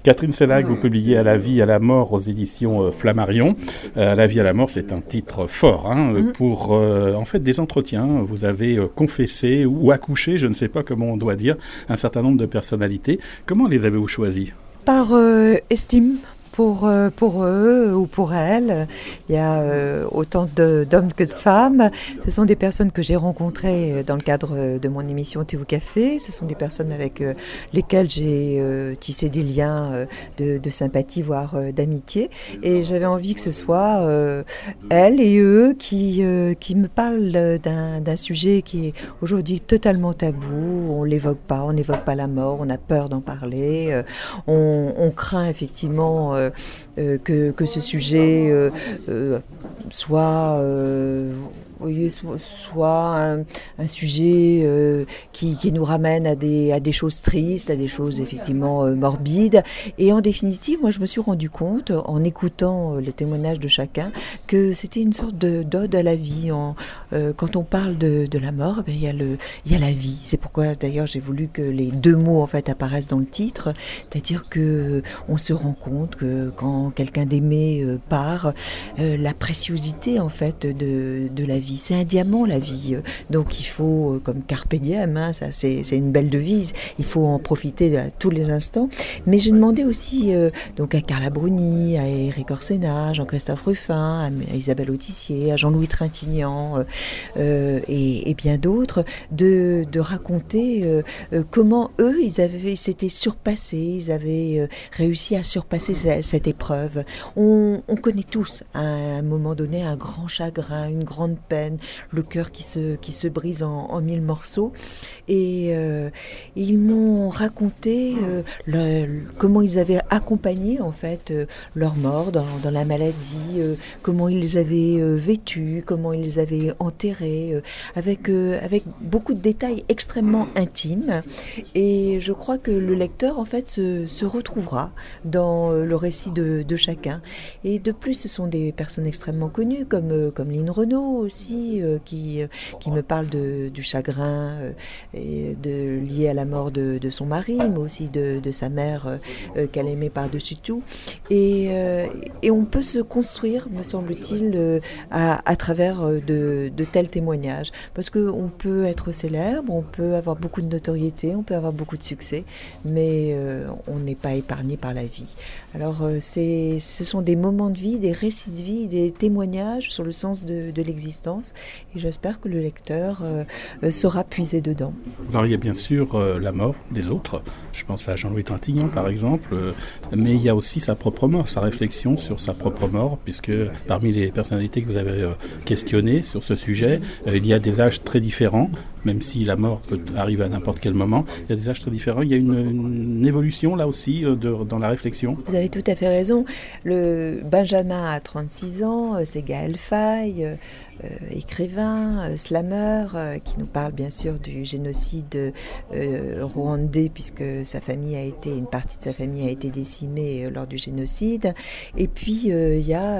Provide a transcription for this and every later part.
Catherine Selag, vous publiez À la vie, à la mort aux éditions Flammarion. À la vie, à la mort, c'est un titre fort pour en fait des entretiens. Vous avez confessé ou accouché, je ne sais pas comment on doit dire, un certain nombre de personnalités. Comment les avez-vous choisis ? Par estime. Pour eux ou pour elles, il y a autant d'hommes que de femmes. Ce sont des personnes que j'ai rencontrées dans le cadre de mon émission Thé ou Café. Ce sont des personnes avec lesquelles j'ai tissé des liens de sympathie, voire d'amitié. Et j'avais envie que ce soit elles et eux qui me parlent d'un sujet qui est aujourd'hui totalement tabou. On l'évoque pas, on n'évoque pas la mort, on a peur d'en parler. On craint effectivement que ce sujet soit un sujet qui nous ramène à des choses tristes, à des choses effectivement morbides. Et en définitive, moi je me suis rendu compte, en écoutant les témoignages de chacun, que c'était une sorte d'ode à la vie. Quand on parle de la mort, il y a la vie. C'est pourquoi d'ailleurs j'ai voulu que les deux mots en fait apparaissent dans le titre, c'est-à-dire que on se rend compte que quand quelqu'un d'aimé part, la préciosité en fait de la vie. C'est un diamant, la vie. Donc il faut, comme carpe diem, ça c'est une belle devise, il faut en profiter à tous les instants. Mais j'ai demandé aussi donc à Carla Bruni, à Éric Orsena, à Jean-Christophe Ruffin, à Isabelle Autissier, à Jean-Louis Trintignant et bien d'autres, de raconter comment eux, ils s'étaient surpassés, ils avaient réussi à surpasser cette épreuve. On connaît tous à un moment donné un grand chagrin, une grande peine, le cœur qui se brise en mille morceaux. Et ils m'ont raconté comment ils avaient accompagné en fait leur mort dans la maladie, comment ils les avaient vécus, comment ils les avaient enterrés, avec beaucoup de détails extrêmement intimes. Et je crois que le lecteur en fait se retrouvera dans le récit de chacun. Et de plus, ce sont des personnes extrêmement connues comme Line Renaud aussi, qui me parle du chagrin lié à la mort de son mari, mais aussi de sa mère qu'elle aimait par-dessus tout. Et on peut se construire, me semble-t-il, à travers de tels témoignages. Parce qu'on peut être célèbre, on peut avoir beaucoup de notoriété, on peut avoir beaucoup de succès, mais on n'est pas épargné par la vie. Alors ce sont des moments de vie, des récits de vie, des témoignages sur le sens de l'existence. Et j'espère que le lecteur saura puiser dedans. Alors il y a bien sûr la mort des autres. Je pense à Jean-Louis Trintignant par exemple, mais il y a aussi sa propre mort, sa réflexion sur sa propre mort, puisque parmi les personnalités que vous avez questionnées sur ce sujet, il y a des âges très différents, même si la mort peut arriver à n'importe quel moment. Il y a des âges très différents. Il y a une évolution là aussi dans la réflexion. Vous avez tout à fait raison. Le Benjamin a 36 ans, c'est Gaël Faye, écrivain, slammer, qui nous parle bien sûr du génocide rwandais, puisque une partie de sa famille a été décimée lors du génocide. Et puis il y a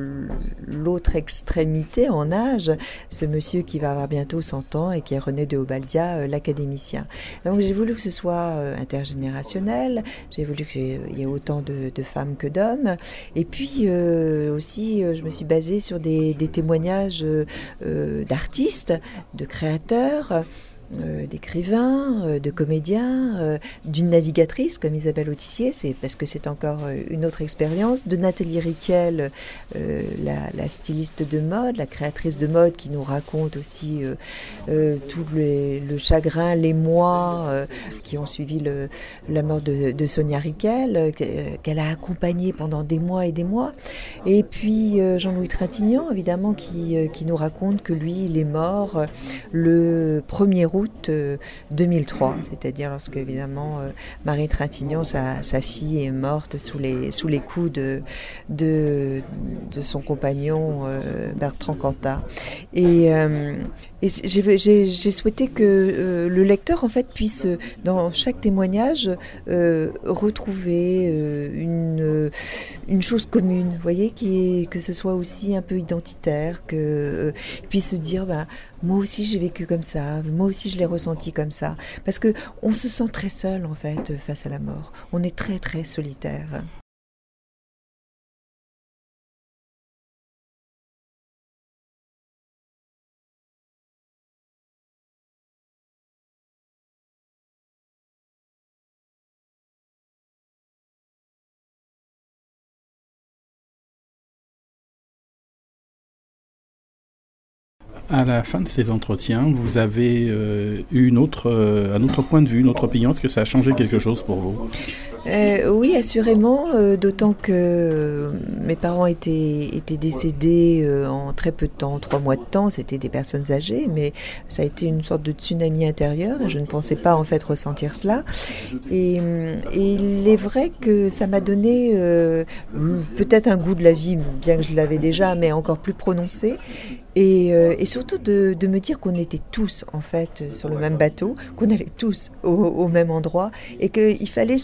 l'autre extrémité en âge, ce monsieur qui va avoir bientôt 100 ans et qui est René de Obaldia, l'académicien. Donc j'ai voulu que ce soit intergénérationnel, j'ai voulu qu'il y ait autant de femmes que d'hommes. Et puis aussi, je me suis basée sur des témoignages d'artistes, de créateurs, d'écrivains, de comédiens, d'une navigatrice comme Isabelle Autissier, c'est parce que c'est encore une autre expérience, de Nathalie Riquel, la styliste de mode, la créatrice de mode, qui nous raconte aussi tout le chagrin, les mois qui ont suivi la mort de Sonia Riquel, qu'elle a accompagnée pendant des mois et des mois. Et puis Jean-Louis Trintignant, évidemment, qui nous raconte que lui, il est mort le 1er août 2003, c'est-à-dire lorsque évidemment Marie Trintignant, sa fille, est morte sous les coups de son compagnon Bertrand Cantat. Et j'ai souhaité que le lecteur en fait puisse dans chaque témoignage retrouver une chose commune, vous voyez, que ce soit aussi un peu identitaire, que puisse se dire moi aussi j'ai vécu comme ça, moi aussi je l'ai ressenti comme ça. Parce que on se sent très seul en fait face à la mort. On est très très solitaire. À la fin de ces entretiens, vous avez eu un autre point de vue, une autre opinion. Est-ce que ça a changé quelque chose pour vous? Oui, assurément, d'autant que mes parents étaient décédés en très peu de temps, 3 mois de temps. C'était des personnes âgées, mais ça a été une sorte de tsunami intérieur et je ne pensais pas en fait ressentir cela. Et il est vrai que ça m'a donné peut-être un goût de la vie, bien que je l'avais déjà, mais encore plus prononcé. Et surtout de me dire qu'on était tous en fait sur le même bateau, qu'on allait tous au même endroit et qu'il fallait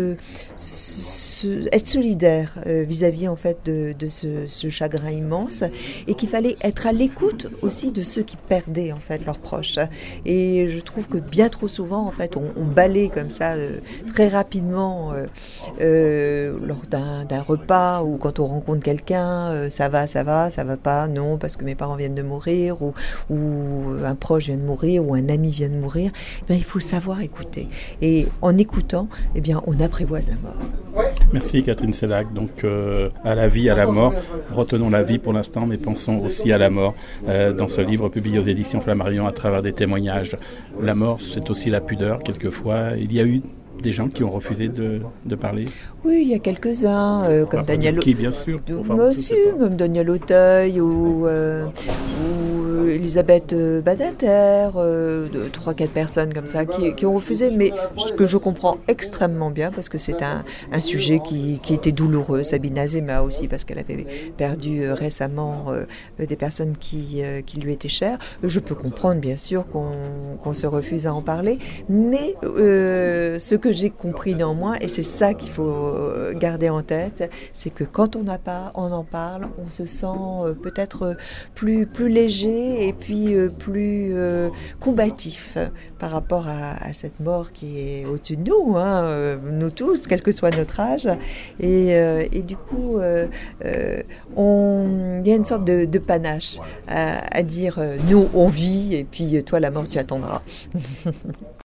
être solidaire vis-à-vis en fait de ce chagrin immense et qu'il fallait être à l'écoute aussi de ceux qui perdaient en fait leurs proches. Et je trouve que bien trop souvent en fait on balaie comme ça très rapidement lors d'un repas ou quand on rencontre quelqu'un, ça va pas, non parce que mes parents viennent de mourir ou un proche vient de mourir ou un ami vient de mourir. Eh bien, il faut savoir écouter et en écoutant, eh bien, on apprivoise la mort. Merci Catherine Sellac. Donc à la vie, à la mort. Retenons la vie pour l'instant, mais pensons aussi à la mort. Dans ce livre publié aux éditions Flammarion à travers des témoignages. La mort, c'est aussi la pudeur. Quelquefois, il y a eu des gens qui ont refusé de parler. Oui, il y a quelques-uns, comme Daniel... Qui, bien sûr. Même Daniel Auteuil ou Elisabeth Badinter, 3-4 personnes comme ça qui ont refusé, mais ce que je comprends extrêmement bien parce que c'est un sujet qui était douloureux. Sabine Azema aussi parce qu'elle avait perdu récemment des personnes qui lui étaient chères. Je peux comprendre bien sûr qu'on se refuse à en parler, mais ce que j'ai compris néanmoins, et c'est ça qu'il faut garder en tête, c'est que quand on en parle, on se sent peut-être plus léger et puis plus combatif par rapport à cette mort qui est au-dessus de nous, hein, nous tous, quel que soit notre âge. Et du coup, il y a une sorte de panache à dire nous on vit et puis toi la mort tu attendras.